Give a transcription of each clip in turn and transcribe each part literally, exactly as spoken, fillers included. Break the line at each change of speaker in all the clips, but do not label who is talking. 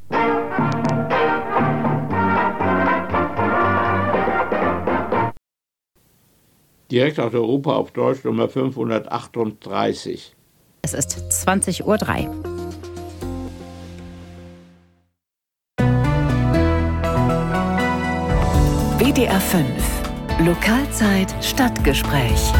Direkt aus Europa auf Deutsch Nummer fünfhundertachtunddreißig.
Es ist zwanzig Uhr drei.
W D R fünf Lokalzeit Stadtgespräch.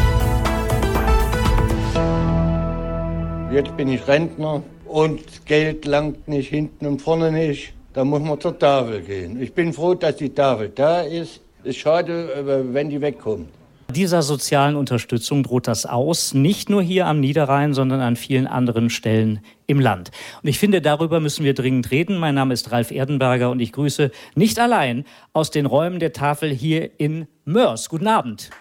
Jetzt bin ich Rentner und Geld langt nicht, hinten und vorne nicht. Da muss man zur Tafel gehen. Ich bin froh, dass die Tafel da ist. Ist schade, wenn die wegkommt.
Dieser sozialen Unterstützung droht das aus, nicht nur hier am Niederrhein, sondern an vielen anderen Stellen im Land. Und ich finde, darüber müssen wir dringend reden. Mein Name ist Ralf Erdenberger und ich grüße nicht allein aus den Räumen der Tafel hier in Moers. Guten Abend.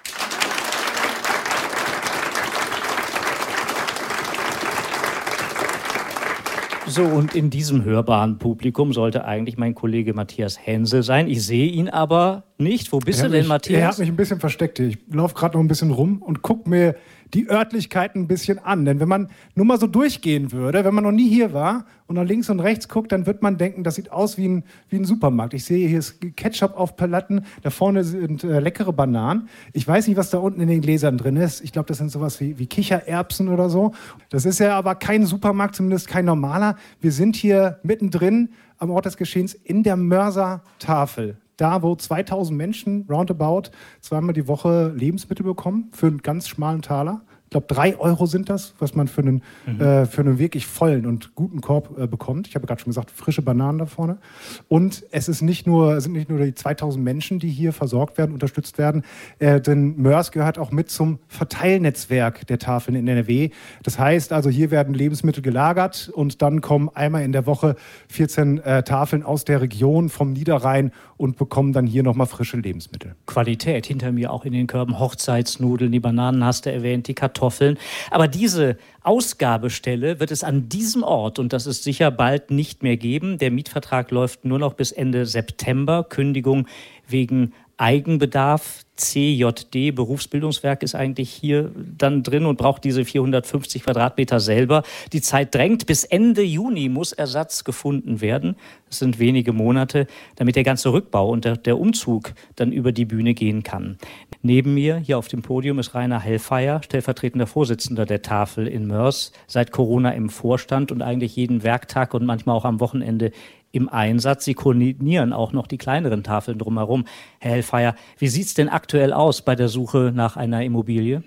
So, und in diesem hörbaren Publikum sollte eigentlich mein Kollege Matthias Hensel sein. Ich sehe ihn aber nicht. Wo bist du denn,
mich,
Matthias?
Er hat mich ein bisschen versteckt hier. Ich laufe gerade noch ein bisschen rum und gucke mir die Örtlichkeiten ein bisschen an. Denn wenn man nur mal so durchgehen würde, wenn man noch nie hier war und nach links und rechts guckt, dann wird man denken, das sieht aus wie ein, wie ein Supermarkt. Ich sehe, hier ist Ketchup auf Paletten, da vorne sind äh, leckere Bananen. Ich weiß nicht, was da unten in den Gläsern drin ist. Ich glaube, das sind sowas wie, wie Kichererbsen oder so. Das ist ja aber kein Supermarkt, zumindest kein normaler. Wir sind hier mittendrin am Ort des Geschehens in der Moerser Tafel. Da, wo zweitausend Menschen roundabout zweimal die Woche Lebensmittel bekommen für einen ganz schmalen Taler. Ich glaube, drei Euro sind das, was man für einen, mhm. äh, für einen wirklich vollen und guten Korb äh, bekommt. Ich habe gerade schon gesagt, frische Bananen da vorne. Und es ist nicht nur, sind nicht nur die zweitausend Menschen, die hier versorgt werden, unterstützt werden, äh, denn Moers gehört auch mit zum Verteilnetzwerk der Tafeln in N R W. Das heißt also, hier werden Lebensmittel gelagert und dann kommen einmal in der Woche vierzehn äh, Tafeln aus der Region vom Niederrhein und bekommen dann hier nochmal frische Lebensmittel.
Qualität hinter mir auch in den Körben. Hochzeitsnudeln, die Bananen hast du erwähnt, die Kartoffeln. Aber diese Ausgabestelle wird es an diesem Ort, und das ist sicher bald, nicht mehr geben. Der Mietvertrag läuft nur noch bis Ende September. Kündigung wegen Eigenbedarf. C J D, Berufsbildungswerk, ist eigentlich hier dann drin und braucht diese vierhundertfünfzig Quadratmeter selber. Die Zeit drängt. Bis Ende Juni muss Ersatz gefunden werden. Das sind wenige Monate, damit der ganze Rückbau und der, der Umzug dann über die Bühne gehen kann. Neben mir, hier auf dem Podium, ist Rainer Hellfeier, stellvertretender Vorsitzender der Tafel in Moers, seit Corona im Vorstand und eigentlich jeden Werktag und manchmal auch am Wochenende im Einsatz. Sie koordinieren auch noch die kleineren Tafeln drumherum. Herr Hellfeier, wie sieht es denn aktuell aus bei der Suche nach einer Immobilie?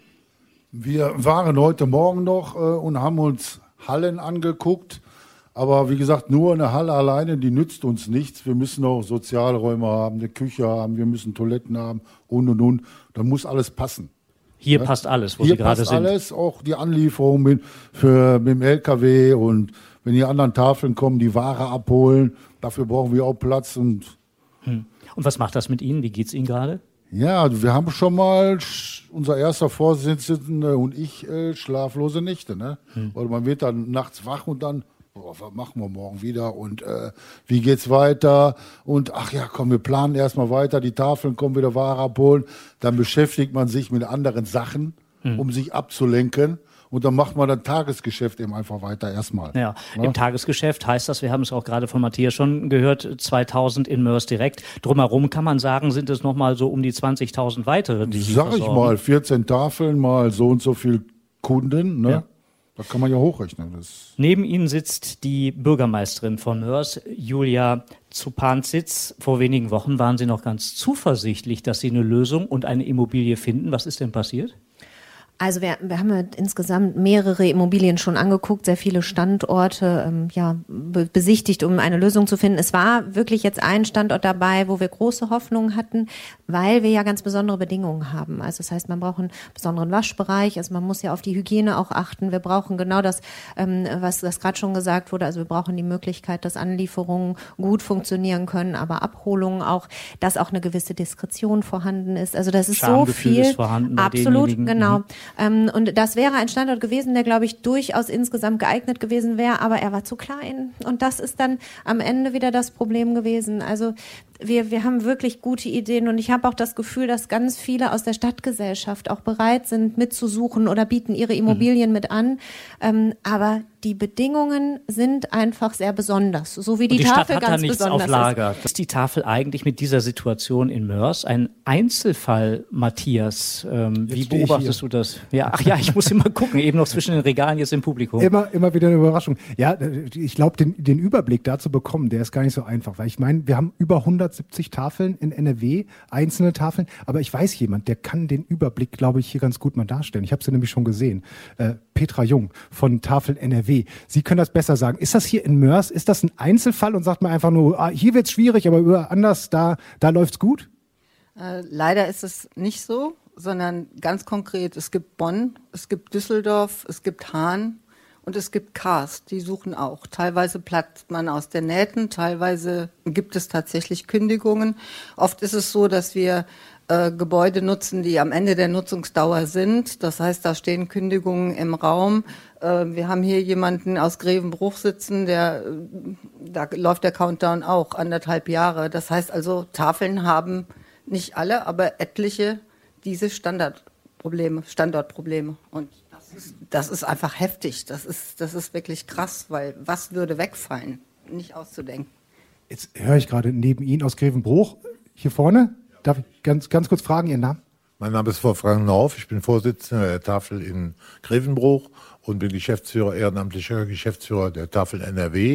Wir waren heute Morgen noch äh, und haben uns Hallen angeguckt. Aber wie gesagt, nur eine Halle alleine, die nützt uns nichts. Wir müssen auch Sozialräume haben, eine Küche haben, wir müssen Toiletten haben und, und, und. Da muss alles passen.
Hier
ja?
passt alles, wo
Hier
Sie gerade sind.
Hier passt alles, auch die Anlieferung mit, für, mit dem L K W und wenn die anderen Tafeln kommen, die Ware abholen. Dafür brauchen wir auch Platz. Und,
hm. und was macht das mit Ihnen? Wie geht's Ihnen gerade?
Ja, wir haben schon mal, unser erster Vorsitzender und ich, äh, schlaflose Nächte. Ne? Hm. Oder man wird dann nachts wach und dann, oh, was machen wir morgen wieder und äh, wie geht's weiter? Und ach ja, komm, wir planen erstmal weiter, die Tafeln kommen wieder Ware abholen. Dann beschäftigt man sich mit anderen Sachen, hm. um sich abzulenken. Und dann macht man das Tagesgeschäft eben einfach weiter erstmal.
Ja,
ja,
im Tagesgeschäft heißt das, wir haben es auch gerade von Matthias schon gehört, zweitausend in Moers direkt. Drumherum kann man sagen, sind es nochmal so um die zwanzigtausend weitere, die Sie
Sag ich
versorgen.
mal, vierzehn Tafeln mal so und so viel Kunden, ne?
Ja.
Da kann man ja hochrechnen. Das
Neben Ihnen sitzt die Bürgermeisterin von Moers, Julia Zupanzitz. Vor wenigen Wochen waren Sie noch ganz zuversichtlich, dass Sie eine Lösung und eine Immobilie finden. Was ist denn passiert?
Also wir, wir haben ja insgesamt mehrere Immobilien schon angeguckt, sehr viele Standorte ähm, ja, be- besichtigt, um eine Lösung zu finden. Es war wirklich jetzt ein Standort dabei, wo wir große Hoffnungen hatten, weil wir ja ganz besondere Bedingungen haben. Also das heißt, man braucht einen besonderen Waschbereich, also man muss ja auf die Hygiene auch achten. Wir brauchen genau das, ähm, was das gerade schon gesagt wurde, also wir brauchen die Möglichkeit, dass Anlieferungen gut funktionieren können, aber Abholungen auch, dass auch eine gewisse Diskretion vorhanden ist. Also das ist so viel.
Ist vorhanden bei
absolut,
denjenigen.
genau.
Mhm.
Ähm, und das wäre ein Standort gewesen, der, glaube ich, durchaus insgesamt geeignet gewesen wäre, aber er war zu klein. Und das ist dann am Ende wieder das Problem gewesen. Also wir, wir haben wirklich gute Ideen und ich habe auch das Gefühl, dass ganz viele aus der Stadtgesellschaft auch bereit sind, mitzusuchen oder bieten ihre Immobilien mhm. mit an. Ähm, aber die Bedingungen sind einfach sehr besonders, so wie die,
die
Tafel
Stadt hat
ganz
da nichts
besonders
auf Lager. Ist. Ist die Tafel eigentlich mit dieser Situation in Mörs ein Einzelfall, Matthias? Ähm, wie beobachtest du das? Ja, ach ja, ich muss immer gucken, eben noch zwischen den Regalen jetzt im Publikum.
Immer, immer wieder eine Überraschung. Ja, ich glaube, den, den Überblick da zu bekommen, der ist gar nicht so einfach, weil ich meine, wir haben über hundertsiebzig Tafeln in N R W, einzelne Tafeln, aber ich weiß jemand, der kann den Überblick, glaube ich, hier ganz gut mal darstellen. Ich habe sie nämlich schon gesehen. Äh, Petra Jung von Tafel N R W. Sie können das besser sagen. Ist das hier in Mörs, ist das ein Einzelfall und sagt man einfach nur, ah, hier wird's schwierig, aber über anders, da, da läuft's gut?
Äh, leider ist es nicht so, sondern ganz konkret, es gibt Bonn, es gibt Düsseldorf, es gibt Hahn und es gibt Kars, die suchen auch. Teilweise platzt man aus den Nähten, teilweise gibt es tatsächlich Kündigungen. Oft ist es so, dass wir äh, Gebäude nutzen, die am Ende der Nutzungsdauer sind. Das heißt, da stehen Kündigungen im Raum. Äh, wir haben hier jemanden aus Grevenbruch sitzen, der, da läuft der Countdown auch, anderthalb Jahre. Das heißt also, Tafeln haben nicht alle, aber etliche diese Standardprobleme, Standortprobleme. Und das ist, das ist einfach heftig. Das ist, das ist wirklich krass, weil was würde wegfallen? Nicht auszudenken.
Jetzt höre ich gerade neben Ihnen aus Grevenbruch, hier vorne. Darf ich ganz, ganz kurz fragen, Ihren Namen?
Mein Name ist Wolfgang Nauf, ich bin Vorsitzender der Tafel in Grevenbruch und bin Geschäftsführer, ehrenamtlicher Geschäftsführer der Tafel N R W.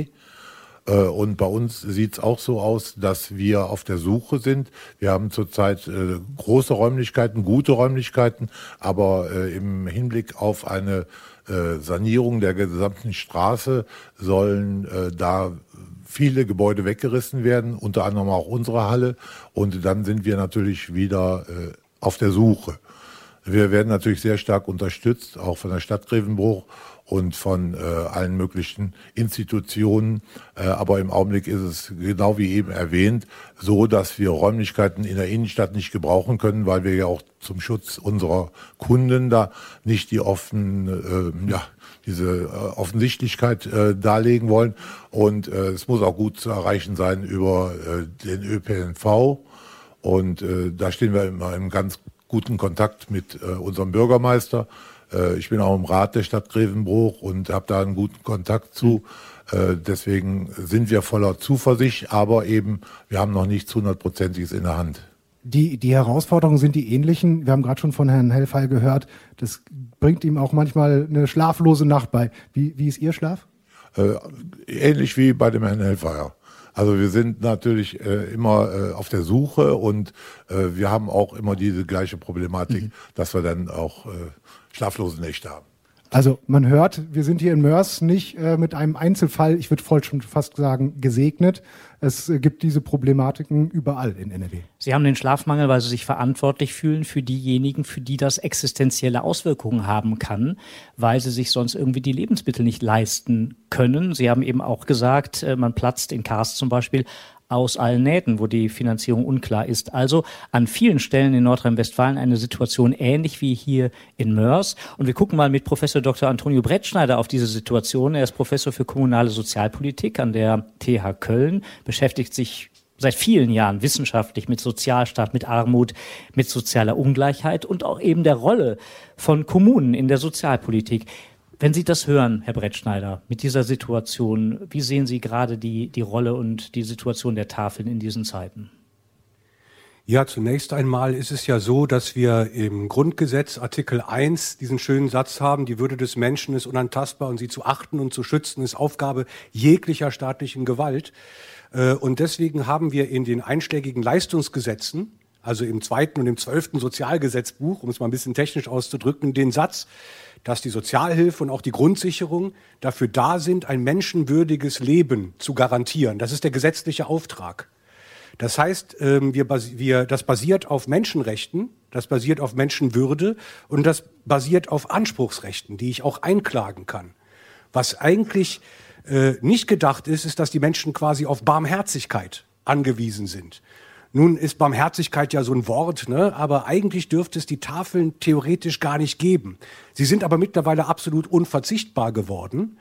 Und bei uns sieht es auch so aus, dass wir auf der Suche sind. Wir haben zurzeit äh, große Räumlichkeiten, gute Räumlichkeiten, aber äh, im Hinblick auf eine äh, Sanierung der gesamten Straße sollen äh, da viele Gebäude weggerissen werden, unter anderem auch unsere Halle. Und dann sind wir natürlich wieder äh, auf der Suche. Wir werden natürlich sehr stark unterstützt, auch von der Stadt Grevenbruch und von äh, allen möglichen Institutionen. Äh, aber im Augenblick ist es, genau wie eben erwähnt, so, dass wir Räumlichkeiten in der Innenstadt nicht gebrauchen können, weil wir ja auch zum Schutz unserer Kunden da nicht die offen, äh, ja, diese äh, Offensichtlichkeit äh, darlegen wollen. Und äh, es muss auch gut zu erreichen sein über äh, den Ö P N V. Und äh, da stehen wir immer im ganz guten Kontakt mit äh, unserem Bürgermeister. Äh, ich bin auch im Rat der Stadt Grevenbruch und habe da einen guten Kontakt zu. Äh, deswegen sind wir voller Zuversicht, aber eben, wir haben noch nichts hundertprozentiges in der Hand.
Die, die Herausforderungen sind die ähnlichen. Wir haben gerade schon von Herrn Hellfey gehört, das bringt ihm auch manchmal eine schlaflose Nacht bei. Wie, wie ist Ihr Schlaf?
Äh, ähnlich wie bei dem Herrn Hellfey. Also wir sind natürlich äh, immer äh, auf der Suche und äh, wir haben auch immer diese gleiche Problematik, mhm. dass wir dann auch äh, schlaflose Nächte haben.
Also man hört, wir sind hier in Mörs nicht äh, mit einem Einzelfall, ich würde voll schon fast sagen, gesegnet. Es äh, gibt diese Problematiken überall in N R W.
Sie haben den Schlafmangel, weil Sie sich verantwortlich fühlen für diejenigen, für die das existenzielle Auswirkungen haben kann, weil sie sich sonst irgendwie die Lebensmittel nicht leisten können. Sie haben eben auch gesagt, äh, man platzt in Kars zum Beispiel aus allen Nähten, wo die Finanzierung unklar ist. Also an vielen Stellen in Nordrhein-Westfalen eine Situation ähnlich wie hier in Mörs. Und wir gucken mal mit Professor Doktor Antonio Brettschneider auf diese Situation. Er ist Professor für kommunale Sozialpolitik an der T H Köln, beschäftigt sich seit vielen Jahren wissenschaftlich mit Sozialstaat, mit Armut, mit sozialer Ungleichheit und auch eben der Rolle von Kommunen in der Sozialpolitik. Wenn Sie das hören, Herr Brettschneider, mit dieser Situation, wie sehen Sie gerade die, die Rolle und die Situation der Tafeln in diesen Zeiten?
Ja, zunächst einmal ist es ja so, dass wir im Grundgesetz Artikel eins diesen schönen Satz haben, die Würde des Menschen ist unantastbar und sie zu achten und zu schützen ist Aufgabe jeglicher staatlichen Gewalt. Und deswegen haben wir in den einschlägigen Leistungsgesetzen, also im zweiten und im zwölften Sozialgesetzbuch, um es mal ein bisschen technisch auszudrücken, den Satz, dass die Sozialhilfe und auch die Grundsicherung dafür da sind, ein menschenwürdiges Leben zu garantieren. Das ist der gesetzliche Auftrag. Das heißt, wir, wir, das basiert auf Menschenrechten, das basiert auf Menschenwürde und das basiert auf Anspruchsrechten, die ich auch einklagen kann. Was eigentlich äh, nicht gedacht ist, ist, dass die Menschen quasi auf Barmherzigkeit angewiesen sind. Nun ist Barmherzigkeit ja so ein Wort, ne? Aber eigentlich dürfte es die Tafeln theoretisch gar nicht geben. Sie sind aber mittlerweile absolut unverzichtbar geworden.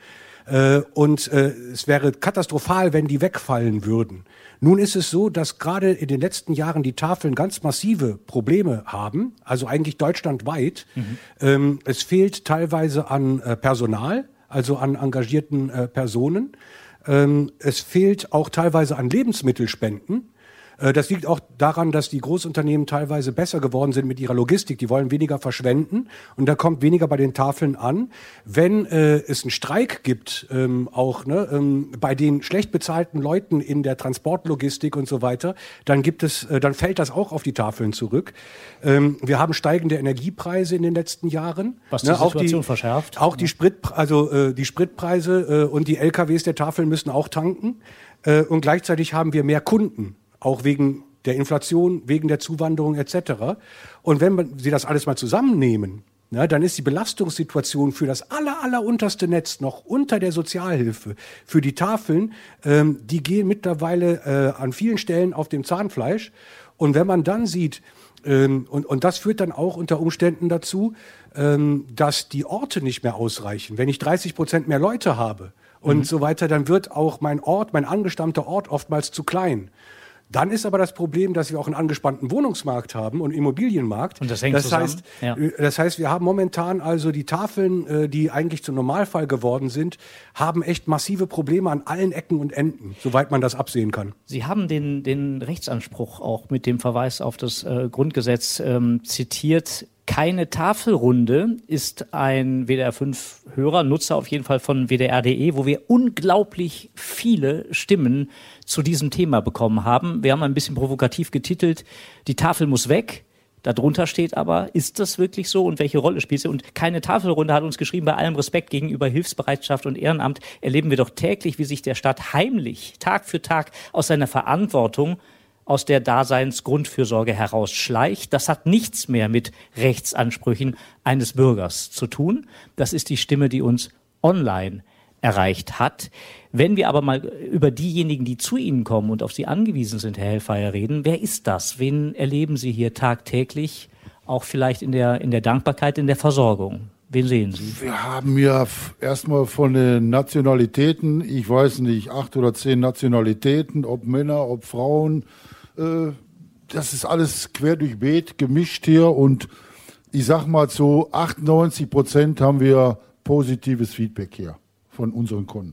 Äh, und äh, es wäre katastrophal, wenn die wegfallen würden. Nun ist es so, dass gerade in den letzten Jahren die Tafeln ganz massive Probleme haben, also eigentlich deutschlandweit. Mhm. Ähm, es fehlt teilweise an äh, Personal, also an engagierten äh, Personen. Ähm, es fehlt auch teilweise an Lebensmittelspenden. Das liegt auch daran, dass die Großunternehmen teilweise besser geworden sind mit ihrer Logistik. Die wollen weniger verschwenden und da kommt weniger bei den Tafeln an. Wenn äh, es einen Streik gibt, ähm, auch ne, ähm, bei den schlecht bezahlten Leuten in der Transportlogistik und so weiter, dann gibt es, äh, dann fällt das auch auf die Tafeln zurück. Ähm, wir haben steigende Energiepreise in den letzten Jahren.
Was die ne, Situation auch die, verschärft.
Auch die Sprit, also äh, die Spritpreise äh, und die L K Ws der Tafeln müssen auch tanken äh, und gleichzeitig haben wir mehr Kunden. Auch wegen der Inflation, wegen der Zuwanderung et cetera. Und wenn man, Sie das alles mal zusammennehmen, na, dann ist die Belastungssituation für das aller, aller unterste Netz noch unter der Sozialhilfe, für die Tafeln, ähm, die gehen mittlerweile äh, an vielen Stellen auf dem Zahnfleisch. Und wenn man dann sieht, ähm, und, und das führt dann auch unter Umständen dazu, ähm, dass die Orte nicht mehr ausreichen. Wenn ich dreißig Prozent mehr Leute habe und mhm. so weiter, dann wird auch mein Ort, mein angestammter Ort oftmals zu klein. Dann ist aber das Problem, dass wir auch einen angespannten Wohnungsmarkt haben und Immobilienmarkt.
Und das hängt
das
zusammen.
Heißt,
ja.
Das heißt, wir haben momentan also die Tafeln, die eigentlich zum Normalfall geworden sind, haben echt massive Probleme an allen Ecken und Enden, soweit man das absehen kann.
Sie haben den, den Rechtsanspruch auch mit dem Verweis auf das äh, Grundgesetz ähm, zitiert. Keine Tafelrunde ist ein W D R fünf Hörer, Nutzer auf jeden Fall von W D R punkt de, wo wir unglaublich viele Stimmen zu diesem Thema bekommen haben. Wir haben ein bisschen provokativ getitelt, die Tafel muss weg. Darunter steht aber, ist das wirklich so und welche Rolle spielt sie? Und keine Tafelrunde hat uns geschrieben, bei allem Respekt gegenüber Hilfsbereitschaft und Ehrenamt erleben wir doch täglich, wie sich der Staat heimlich, Tag für Tag aus seiner Verantwortung aus der Daseinsgrundfürsorge herausschleicht. Das hat nichts mehr mit Rechtsansprüchen eines Bürgers zu tun. Das ist die Stimme, die uns online erreicht hat. Wenn wir aber mal über diejenigen, die zu Ihnen kommen und auf Sie angewiesen sind, Herr Hellfeier, reden, wer ist das? Wen erleben Sie hier tagtäglich, auch vielleicht in der, in der Dankbarkeit, in der Versorgung? Wen sehen Sie?
Wir haben ja erstmal von den Nationalitäten, ich weiß nicht, acht oder zehn Nationalitäten, ob Männer, ob Frauen, äh, das ist alles quer durch Beet gemischt hier und ich sag mal zu achtundneunzig Prozent haben wir positives Feedback hier von unseren Kunden.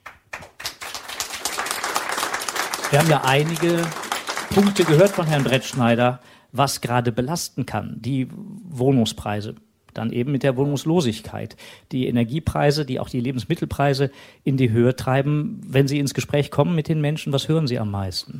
Wir haben ja einige Punkte gehört von Herrn Brettschneider, was gerade belasten kann. Die Wohnungspreise, dann eben mit der Wohnungslosigkeit, die Energiepreise, die auch die Lebensmittelpreise in die Höhe treiben. Wenn Sie ins Gespräch kommen mit den Menschen, was hören Sie am meisten?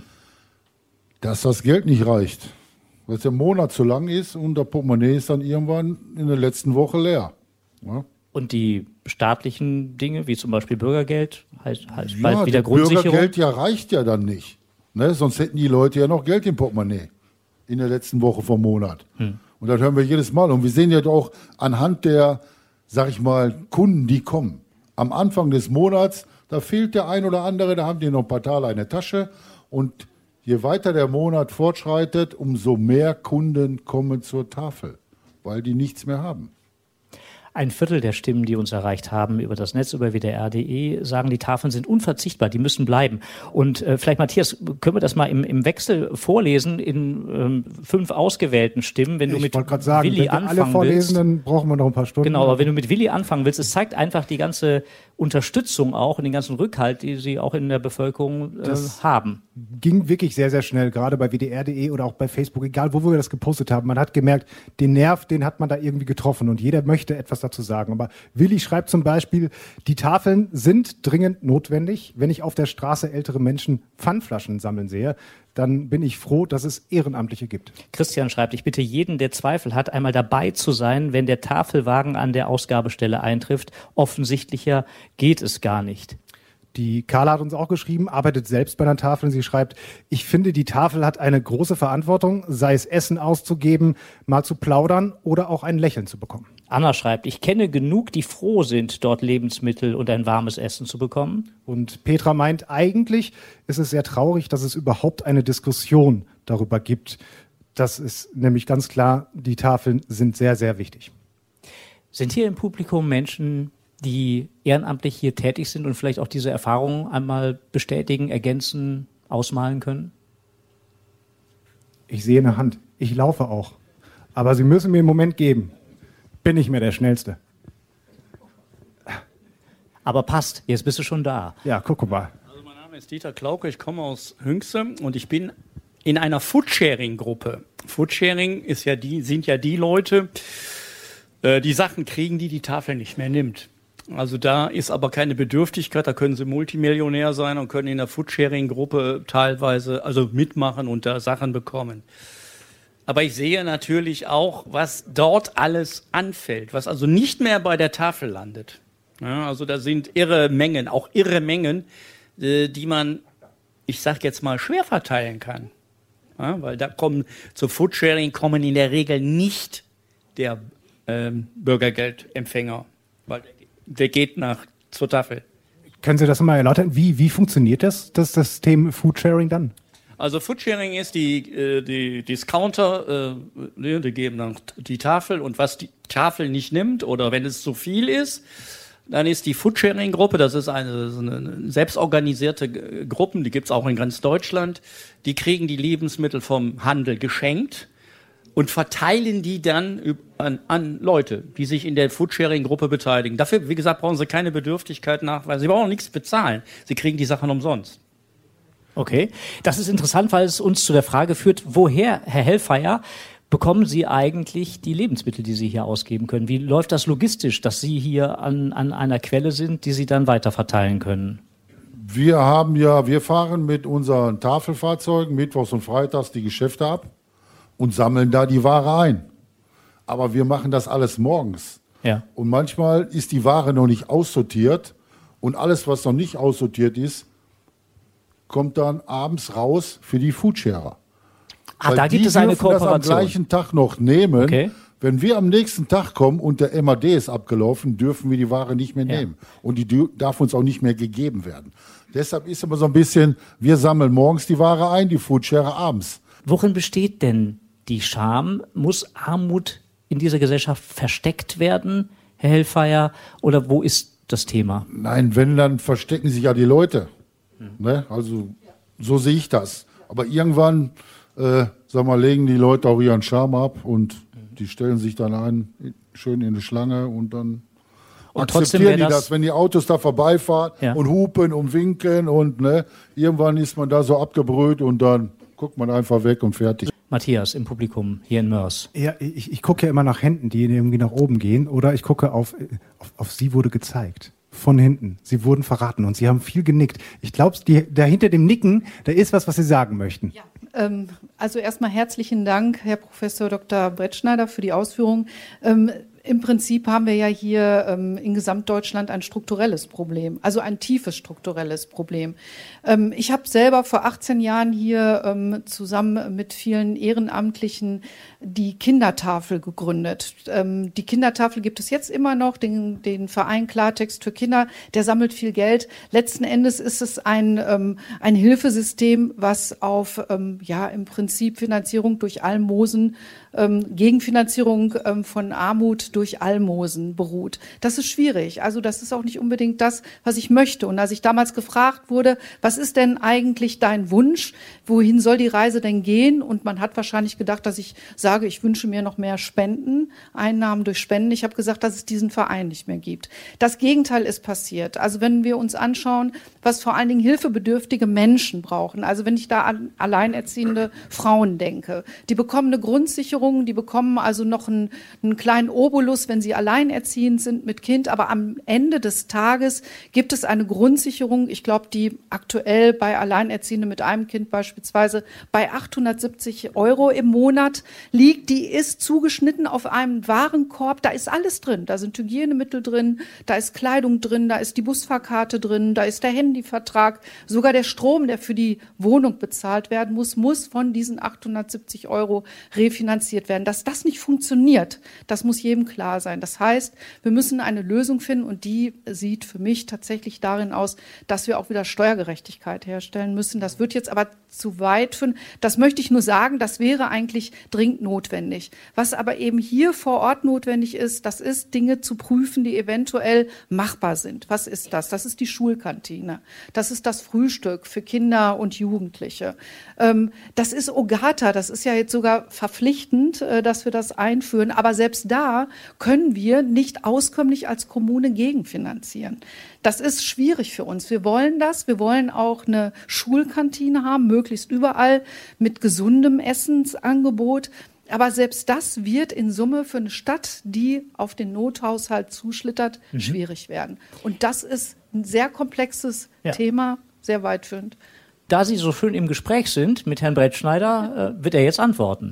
Dass das Geld nicht reicht, weil der Monat zu lang ist und der Portemonnaie ist dann irgendwann in der letzten Woche leer. Ja?
Und die staatlichen Dinge, wie zum Beispiel Bürgergeld, heißt, heißt
ja,
bald wieder Grundsicherung?
Bürgergeld ja reicht ja dann nicht. Ne? Sonst hätten die Leute ja noch Geld im Portemonnaie in der letzten Woche vom Monat. Hm. Und das hören wir jedes Mal. Und wir sehen ja auch anhand der, sag ich mal, Kunden, die kommen. Am Anfang des Monats, da fehlt der ein oder andere, da haben die noch ein paar Taler in der Tasche. Und je weiter der Monat fortschreitet, umso mehr Kunden kommen zur Tafel, weil die nichts mehr haben.
Ein Viertel der Stimmen, die uns erreicht haben über das Netz, über W D R punkt de, sagen, die Tafeln sind unverzichtbar, die müssen bleiben. Und äh, vielleicht, Matthias, können wir das mal im, im Wechsel vorlesen in ähm, fünf ausgewählten Stimmen. Wenn du
ich
mit
wollte gerade sagen,
Willi
wenn wir
anfangen
alle vorlesen,
willst,
dann brauchen wir noch ein paar Stunden.
Genau, aber wenn du mit Willi anfangen willst, es zeigt einfach die ganze Unterstützung auch und den ganzen Rückhalt, die sie auch in der Bevölkerung äh, haben.
Ging wirklich sehr, sehr schnell, gerade bei W D R punkt de oder auch bei Facebook, egal wo wir das gepostet haben. Man hat gemerkt, den Nerv, den hat man da irgendwie getroffen und jeder möchte etwas dazu sagen. Aber Willi schreibt zum Beispiel, die Tafeln sind dringend notwendig. Wenn ich auf der Straße ältere Menschen Pfandflaschen sammeln sehe, dann bin ich froh, dass es Ehrenamtliche gibt.
Christian schreibt, ich bitte jeden, der Zweifel hat, einmal dabei zu sein, wenn der Tafelwagen an der Ausgabestelle eintrifft. Offensichtlicher geht es gar nicht.
Die Carla hat uns auch geschrieben, arbeitet selbst bei einer Tafel und sie schreibt, ich finde, die Tafel hat eine große Verantwortung, sei es Essen auszugeben, mal zu plaudern oder auch ein Lächeln zu bekommen.
Anna schreibt, ich kenne genug, die froh sind, dort Lebensmittel und ein warmes Essen zu bekommen.
Und Petra meint, eigentlich ist es sehr traurig, dass es überhaupt eine Diskussion darüber gibt. Das ist nämlich ganz klar, die Tafeln sind sehr, sehr wichtig.
Sind hier im Publikum Menschen, die ehrenamtlich hier tätig sind und vielleicht auch diese Erfahrungen einmal bestätigen, ergänzen, ausmalen können?
Ich sehe eine Hand. Ich laufe auch. Aber Sie müssen mir einen Moment geben. Bin nicht mehr der Schnellste.
Aber passt, jetzt bist du schon da.
Ja, guck mal.
Also mein Name ist Dieter Klauke, ich komme aus Hünxe und ich bin in einer Foodsharing-Gruppe. Foodsharing ist ja die, sind ja die Leute, äh, die Sachen kriegen, die die Tafel nicht mehr nimmt. Also da ist aber keine Bedürftigkeit, da können sie Multimillionär sein und können in der Foodsharing-Gruppe teilweise also mitmachen und da Sachen bekommen. Aber ich sehe natürlich auch, was dort alles anfällt, was also nicht mehr bei der Tafel landet. Ja, also da sind irre Mengen, auch irre Mengen, äh, die man, ich sag jetzt mal, schwer verteilen kann. Ja, weil da kommen, zu Foodsharing kommen in der Regel nicht der ähm, Bürgergeldempfänger, weil der, der geht nach zur Tafel.
Können Sie das mal erläutern? Wie, wie funktioniert das, das System Foodsharing dann?
Also Foodsharing ist, die, äh, die Discounter, äh, die geben dann die Tafel und was die Tafel nicht nimmt oder wenn es zu viel ist, dann ist die Foodsharing-Gruppe, das ist eine, so eine selbstorganisierte Gruppe, die gibt's auch in ganz Deutschland, die kriegen die Lebensmittel vom Handel geschenkt und verteilen die dann an, an Leute, die sich in der Foodsharing-Gruppe beteiligen. Dafür, wie gesagt, brauchen sie keine Bedürftigkeit nachweisen, sie brauchen auch nichts bezahlen, sie kriegen die Sachen umsonst.
Okay, das ist interessant, weil es uns zu der Frage führt, woher, Herr Hellfeier, bekommen Sie eigentlich die Lebensmittel, die Sie hier ausgeben können? Wie läuft das logistisch, dass Sie hier an, an einer Quelle sind, die Sie dann weiter verteilen können?
Wir haben ja, wir fahren mit unseren Tafelfahrzeugen mittwochs und freitags die Geschäfte ab und sammeln da die Ware ein. Aber wir machen das alles morgens.
Ja.
Und manchmal ist die Ware noch nicht aussortiert und alles, was noch nicht aussortiert ist, kommt dann abends raus für die Foodsharer.
Ah, da gibt es eine Kooperation.
Das am gleichen Tag noch nehmen.
Okay.
Wenn wir am nächsten Tag kommen und der M A D ist abgelaufen, dürfen wir die Ware nicht mehr
Ja.
nehmen. Und die dür- darf uns auch nicht mehr gegeben werden. Deshalb ist immer so ein bisschen, wir sammeln morgens die Ware ein, die Foodsharer abends.
Worin besteht denn die Scham? Muss Armut in dieser Gesellschaft versteckt werden, Herr Hellfeier? Oder wo ist das Thema?
Nein, wenn, dann verstecken sich ja die Leute. Ne? Also so sehe ich das. Aber irgendwann, äh, sag mal, legen die Leute auch ihren Charme ab und die stellen sich dann ein, schön in eine Schlange und dann
Und trotzdem
akzeptieren die
wäre
das,
das,
wenn die Autos da vorbeifahren
Ja.
und hupen und winken und ne, irgendwann ist man da so abgebrüht und dann guckt man einfach weg und fertig.
Matthias im Publikum hier in Mörs.
Ja, ich, ich gucke ja immer nach Händen, die irgendwie nach oben gehen, oder ich gucke auf, auf, auf Sie wurde gezeigt. Von hinten. Sie wurden verraten und Sie haben viel genickt. Ich glaube, da hinter dem Nicken, da ist was, was Sie sagen möchten.
Ja, ähm, also erstmal herzlichen Dank, Herr Professor Doktor Brettschneider, für die Ausführungen. Ähm, Im Prinzip haben wir ja hier ähm, in Gesamtdeutschland ein strukturelles Problem, also ein tiefes strukturelles Problem. Ähm, ich habe selber vor achtzehn Jahren hier ähm, zusammen mit vielen Ehrenamtlichen die Kindertafel gegründet. Ähm, die Kindertafel gibt es jetzt immer noch, den, den Verein Klartext für Kinder, der sammelt viel Geld. Letzten Endes ist es ein, ähm, ein Hilfesystem, was auf ähm, ja im Prinzip Finanzierung durch Almosen, ähm, Gegenfinanzierung ähm, von Armut durch Almosen beruht. Das ist schwierig. Also das ist auch nicht unbedingt das, was ich möchte. Und als ich damals gefragt wurde, was ist denn eigentlich dein Wunsch? Wohin soll die Reise denn gehen? Und man hat wahrscheinlich gedacht, dass ich sage, ich wünsche mir noch mehr Spenden, Einnahmen durch Spenden. Ich habe gesagt, dass es diesen Verein nicht mehr gibt. Das Gegenteil ist passiert. Also wenn wir uns anschauen, was vor allen Dingen hilfebedürftige Menschen brauchen, also wenn ich da an alleinerziehende Frauen denke, die bekommen eine Grundsicherung, die bekommen also noch einen, einen kleinen Obolus, wenn sie alleinerziehend sind mit Kind, aber am Ende des Tages gibt es eine Grundsicherung, ich glaube, die aktuell bei Alleinerziehenden mit einem Kind beispielsweise bei achthundertsiebzig Euro im Monat liegt, die ist zugeschnitten auf einem Warenkorb, da ist alles drin, da sind Hygienemittel drin, da ist Kleidung drin, da ist die Busfahrkarte drin, da ist der Handyvertrag, sogar der Strom, der für die Wohnung bezahlt werden muss, muss von diesen achthundertsiebzig Euro refinanziert werden. Dass das nicht funktioniert, das muss jedem klar sein. Das heißt, wir müssen eine Lösung finden und die sieht für mich tatsächlich darin aus, dass wir auch wieder Steuergerechtigkeit herstellen müssen. Das wird jetzt aber zu weit führen. Das möchte ich nur sagen, das wäre eigentlich dringend notwendig. Was aber eben hier vor Ort notwendig ist, das ist, Dinge zu prüfen, die eventuell machbar sind. Was ist das? Das ist die Schulkantine. Das ist das Frühstück für Kinder und Jugendliche. Ähm, das ist OGATA. Das ist ja jetzt sogar verpflichtend, äh, dass wir das einführen. Aber selbst da können wir nicht auskömmlich als Kommune gegenfinanzieren. Das ist schwierig für uns. Wir wollen das. Wir wollen auch eine Schulkantine haben, möglichst überall mit gesundem Essensangebot. Aber selbst das wird in Summe für eine Stadt, die auf den Nothaushalt zuschlittert, mhm. schwierig werden. Und das ist ein sehr komplexes ja. Thema, sehr weitführend.
Da Sie so schön im Gespräch sind mit Herrn Brettschneider, äh, wird er jetzt antworten.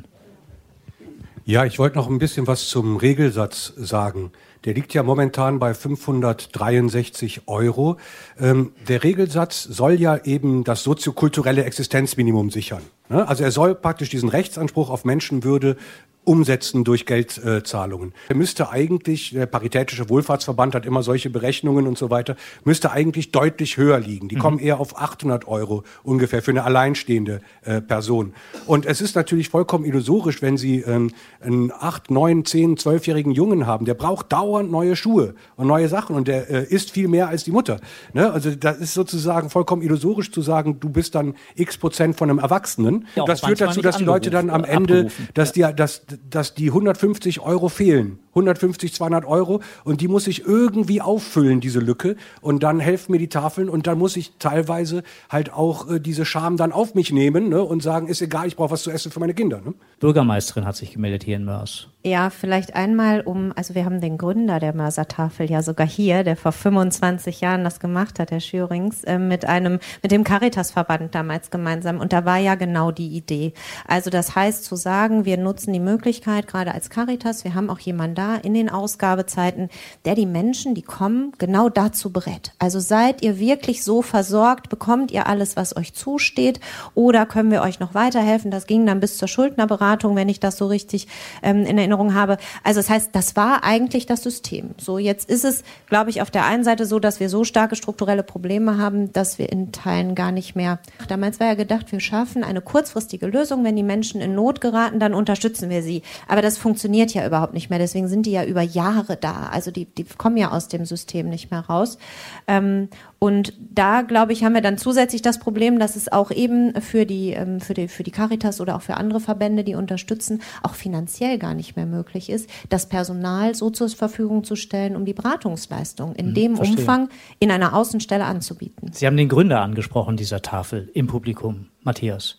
Ja, ich wollte noch ein bisschen was zum Regelsatz sagen. Der liegt ja momentan bei fünfhundertdreiundsechzig Euro. Ähm, der Regelsatz soll ja eben das soziokulturelle Existenzminimum sichern. Ne? Also er soll praktisch diesen Rechtsanspruch auf Menschenwürde umsetzen durch Geldzahlungen. Er müsste eigentlich, der Paritätische Wohlfahrtsverband hat immer solche Berechnungen und so weiter, müsste eigentlich deutlich höher liegen. Die mhm. kommen eher auf achthundert Euro ungefähr für eine alleinstehende äh, Person. Und es ist natürlich vollkommen illusorisch, wenn Sie ähm, einen acht, neun, zehn, zwölfjährigen Jungen haben, der braucht dauernd neue Schuhe und neue Sachen und der äh, isst viel mehr als die Mutter. Ne? Also das ist sozusagen vollkommen illusorisch zu sagen, du bist dann x Prozent von einem Erwachsenen. Ja, das führt dazu, dass die Leute dann am Ende, abrufen. dass die, dass dass die hundertfünfzig Euro fehlen. hundertfünfzig, zweihundert Euro. Und die muss ich irgendwie auffüllen, diese Lücke. Und dann helfen mir die Tafeln. Und dann muss ich teilweise halt auch äh, diese Scham dann auf mich nehmen, ne, und sagen, ist egal, ich brauche was zu essen für meine Kinder. Ne?
Bürgermeisterin hat sich gemeldet hier in Mörs.
Ja, vielleicht einmal um, also wir haben den Gründer der Mörser Tafel ja sogar hier, der vor fünfundzwanzig Jahren das gemacht hat, Herr Schürings, äh, mit einem, mit dem Caritasverband damals gemeinsam. Und da war ja genau die Idee. Also das heißt zu sagen, wir nutzen die Möglichkeit, gerade als Caritas, wir haben auch jemanden da in den Ausgabezeiten, der die Menschen, die kommen, genau dazu berät. Also seid ihr wirklich so versorgt, bekommt ihr alles, was euch zusteht, oder können wir euch noch weiterhelfen? Das ging dann bis zur Schuldnerberatung, wenn ich das so richtig ähm, in Erinnerung habe. Also das heißt, das war eigentlich das System. So, jetzt ist es, glaube ich, auf der einen Seite so, dass wir so starke strukturelle Probleme haben, dass wir in Teilen gar nicht mehr. Damals war ja gedacht, wir schaffen eine kurzfristige Lösung. Wenn die Menschen in Not geraten, dann unterstützen wir sie. Aber das funktioniert ja überhaupt nicht mehr. Deswegen sind die ja über Jahre da. Also die, die kommen ja aus dem System nicht mehr raus. Ähm, und da, glaube ich, haben wir dann zusätzlich das Problem, dass es auch eben für die, ähm, für die, für die Caritas oder auch für andere Verbände, die unterstützen, auch finanziell gar nicht mehr möglich ist, das Personal so zur Verfügung zu stellen, um die Beratungsleistung in hm, dem verstehe. Umfang in einer Außenstelle anzubieten.
Sie haben den Gründer angesprochen dieser Tafel im Publikum, Matthias.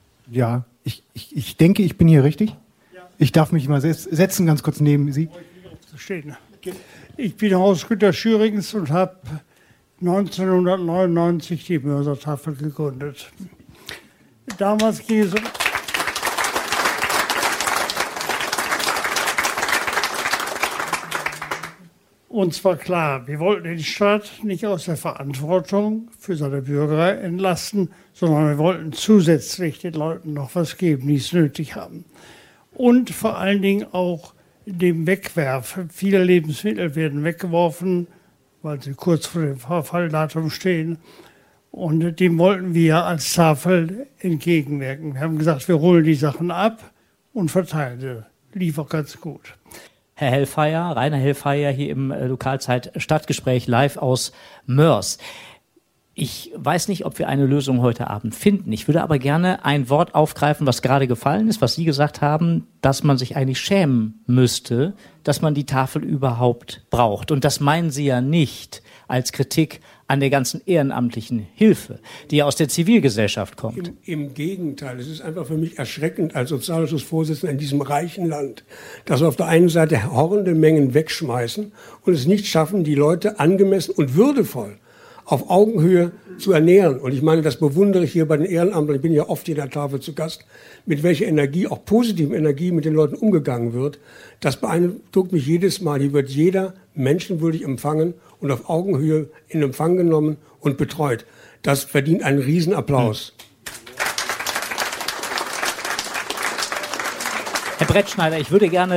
Ja, ich, ich, ich denke, ich bin hier richtig. Ich darf mich mal setzen, ganz kurz neben Sie.
Ich bin Hausgüter Schürings und habe neunzehnhundertneunundneunzig die Mörser Tafel gegründet. Damals ging es um uns war klar, wir wollten den Staat nicht aus der Verantwortung für seine Bürger entlasten, sondern wir wollten zusätzlich den Leuten noch was geben, die es nötig haben. Und vor allen Dingen auch dem Wegwerfen. Viele Lebensmittel werden weggeworfen, weil sie kurz vor dem Verfalldatum stehen. Und dem wollten wir als Tafel entgegenwirken. Wir haben gesagt, wir holen die Sachen ab und verteilen sie. Lief auch ganz gut.
Herr Hellfeier, Rainer Hellfeier hier im Lokalzeit-Stadtgespräch live aus Mörs. Ich weiß nicht, ob wir eine Lösung heute Abend finden. Ich würde aber gerne ein Wort aufgreifen, was gerade gefallen ist, was Sie gesagt haben, dass man sich eigentlich schämen müsste, dass man die Tafel überhaupt braucht. Und das meinen Sie ja nicht als Kritik an der ganzen ehrenamtlichen Hilfe, die ja aus der Zivilgesellschaft kommt.
Im, Im Gegenteil, es ist einfach für mich erschreckend als Sozialausschussvorsitzender in diesem reichen Land, dass wir auf der einen Seite horrende Mengen wegschmeißen und es nicht schaffen, die Leute angemessen und würdevoll auf Augenhöhe zu ernähren. Und ich meine, das bewundere ich hier bei den Ehrenamtlern. Ich bin ja oft hier in der Tafel zu Gast, mit welcher Energie, auch positiven Energie, mit den Leuten umgegangen wird. Das beeindruckt mich jedes Mal. Hier wird jeder menschenwürdig empfangen und auf Augenhöhe in Empfang genommen und betreut. Das verdient einen Riesenapplaus.
Herr Brettschneider, ich würde gerne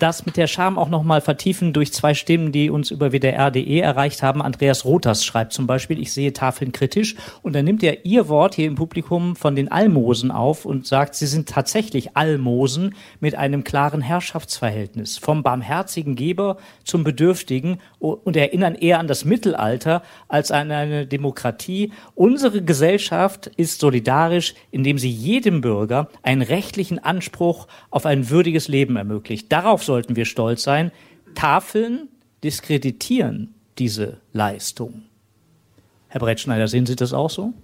das mit der Scham auch noch mal vertiefen durch zwei Stimmen, die uns über W D R punkt de erreicht haben. Andreas Rothers schreibt zum Beispiel, ich sehe Tafeln kritisch. Und dann nimmt er Ihr Wort hier im Publikum von den Almosen auf und sagt, sie sind tatsächlich Almosen mit einem klaren Herrschaftsverhältnis. Vom barmherzigen Geber zum Bedürftigen und erinnern eher an das Mittelalter als an eine Demokratie. Unsere Gesellschaft ist solidarisch, indem sie jedem Bürger einen rechtlichen Anspruch auf ein würdiges Leben ermöglicht. Darauf sollten wir stolz sein. Tafeln diskreditieren diese Leistung. Herr Brettschneider, sehen Sie das auch so?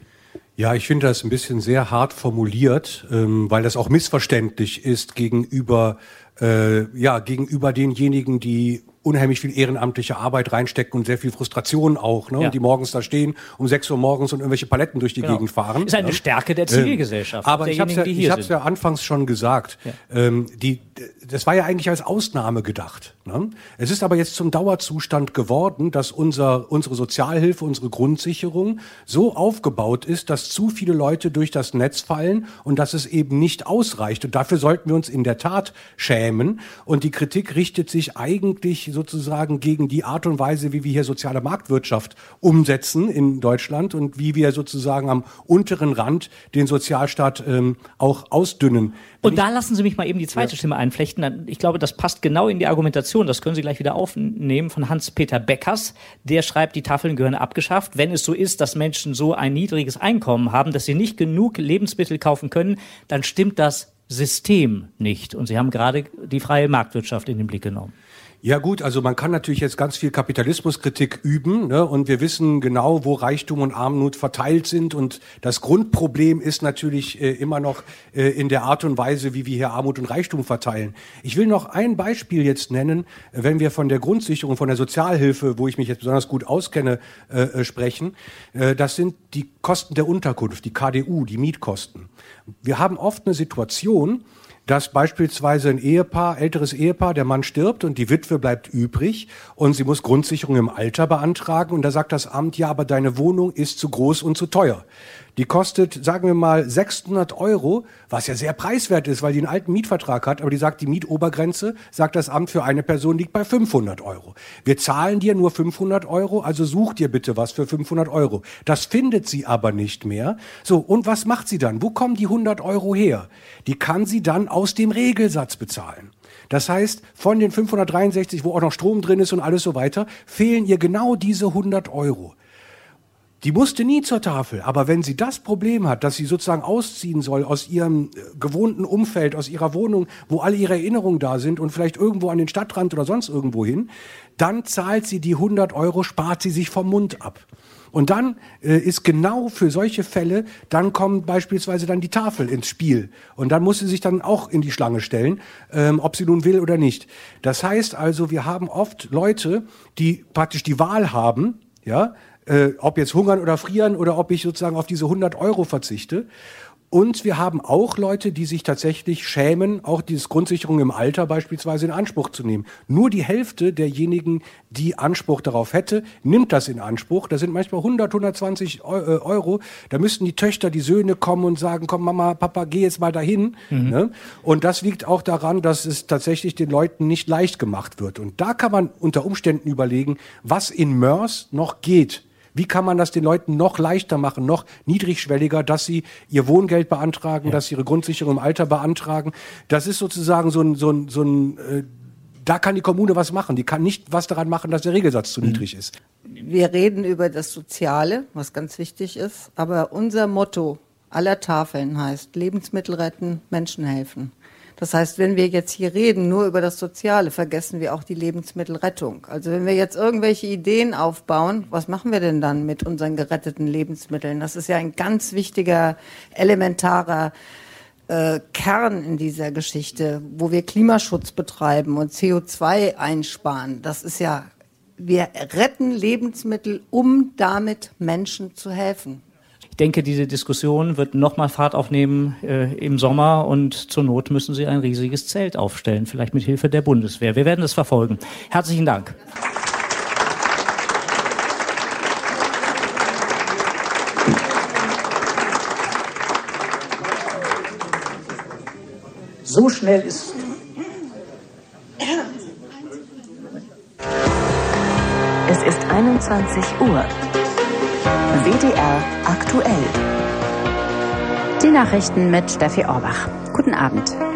Ja, ich finde das ein bisschen sehr hart formuliert, ähm, weil das auch missverständlich ist gegenüber, äh, ja, gegenüber denjenigen, die unheimlich viel ehrenamtliche Arbeit reinstecken und sehr viel Frustration auch, ne? Ja. Und die morgens da stehen, um sechs Uhr morgens und irgendwelche Paletten durch die genau. Gegend fahren.
Ist eine
ne?
Stärke der Zivilgesellschaft.
Ähm, aber ich habe es ja, ich hab's ja anfangs schon gesagt. Ja. Ähm, die, das war ja eigentlich als Ausnahme gedacht. Ne? Es ist aber jetzt zum Dauerzustand geworden, dass unser, unsere Sozialhilfe, unsere Grundsicherung so aufgebaut ist, dass zu viele Leute durch das Netz fallen und dass es eben nicht ausreicht. Und dafür sollten wir uns in der Tat schämen. Und die Kritik richtet sich eigentlich sozusagen gegen die Art und Weise, wie wir hier soziale Marktwirtschaft umsetzen in Deutschland und wie wir sozusagen am unteren Rand den Sozialstaat ähm, auch ausdünnen.
Und da lassen Sie mich mal eben die zweite ja. Stimme einflechten. Ich glaube, das passt genau in die Argumentation. Das können Sie gleich wieder aufnehmen von Hans-Peter Beckers. Der schreibt, die Tafeln gehören abgeschafft. Wenn es so ist, dass Menschen so ein niedriges Einkommen haben, dass sie nicht genug Lebensmittel kaufen können, dann stimmt das System nicht. Und Sie haben gerade die freie Marktwirtschaft in den Blick genommen.
Ja gut, also man kann natürlich jetzt ganz viel Kapitalismuskritik üben, ne? Und wir wissen genau, wo Reichtum und Armut verteilt sind und das Grundproblem ist natürlich äh, immer noch äh, in der Art und Weise, wie wir hier Armut und Reichtum verteilen. Ich will noch ein Beispiel jetzt nennen, wenn wir von der Grundsicherung, von der Sozialhilfe, wo ich mich jetzt besonders gut auskenne, äh, sprechen. Äh, das sind die Kosten der Unterkunft, die K D U, die Mietkosten. Wir haben oft eine Situation, dass beispielsweise ein Ehepaar, älteres Ehepaar, der Mann stirbt und die Witwe bleibt übrig und sie muss Grundsicherung im Alter beantragen und da sagt das Amt, ja, aber deine Wohnung ist zu groß und zu teuer. Die kostet, sagen wir mal, sechshundert Euro, was ja sehr preiswert ist, weil die einen alten Mietvertrag hat, aber die sagt, die Mietobergrenze, sagt das Amt, für eine Person liegt bei fünfhundert Euro. Wir zahlen dir nur fünfhundert Euro, also such dir bitte was für fünfhundert Euro. Das findet sie aber nicht mehr. So, und was macht sie dann? Wo kommen die hundert Euro her? Die kann sie dann aus dem Regelsatz bezahlen. Das heißt, von den fünfhundertdreiundsechzig, wo auch noch Strom drin ist und alles so weiter, fehlen ihr genau diese hundert Euro. Die musste nie zur Tafel, aber wenn sie das Problem hat, dass sie sozusagen ausziehen soll aus ihrem gewohnten Umfeld, aus ihrer Wohnung, wo alle ihre Erinnerungen da sind und vielleicht irgendwo an den Stadtrand oder sonst irgendwo hin, dann zahlt sie die hundert Euro, spart sie sich vom Mund ab. Und dann äh, ist genau für solche Fälle, dann kommt beispielsweise dann die Tafel ins Spiel. Und dann muss sie sich dann auch in die Schlange stellen, ähm, ob sie nun will oder nicht. Das heißt also, wir haben oft Leute, die praktisch die Wahl haben, ja, Äh, ob jetzt hungern oder frieren oder ob ich sozusagen auf diese hundert Euro verzichte. Und wir haben auch Leute, die sich tatsächlich schämen, auch diese Grundsicherung im Alter beispielsweise in Anspruch zu nehmen. Nur die Hälfte derjenigen, die Anspruch darauf hätte, nimmt das in Anspruch. Das sind manchmal hundert, hundertzwanzig Euro. Da müssten die Töchter, die Söhne kommen und sagen, komm Mama, Papa, geh jetzt mal dahin. Mhm. Ne? Und das liegt auch daran, dass es tatsächlich den Leuten nicht leicht gemacht wird. Und da kann man unter Umständen überlegen, was in Mörs noch geht. Wie kann man das den Leuten noch leichter machen, noch niedrigschwelliger, dass sie ihr Wohngeld beantragen, ja. dass sie ihre Grundsicherung im Alter beantragen? Das ist sozusagen so ein, so ein, so ein äh, da kann die Kommune was machen. Die kann nicht was daran machen, dass der Regelsatz zu mhm. niedrig ist.
Wir reden über das Soziale, was ganz wichtig ist, aber unser Motto aller Tafeln heißt Lebensmittel retten, Menschen helfen. Das heißt, wenn wir jetzt hier reden, nur über das Soziale, vergessen wir auch die Lebensmittelrettung. Also wenn wir jetzt irgendwelche Ideen aufbauen, was machen wir denn dann mit unseren geretteten Lebensmitteln? Das ist ja ein ganz wichtiger, elementarer äh, Kern in dieser Geschichte, wo wir Klimaschutz betreiben und C O zwei einsparen. Das ist ja, wir retten Lebensmittel, um damit Menschen zu helfen.
Ich denke, diese Diskussion wird nochmal Fahrt aufnehmen äh, im Sommer und zur Not müssen Sie ein riesiges Zelt aufstellen, vielleicht mit Hilfe der Bundeswehr. Wir werden das verfolgen. Herzlichen Dank.
So schnell ist
einundzwanzig Uhr. W D R aktuell.
Die Nachrichten mit Steffi Orbach. Guten Abend.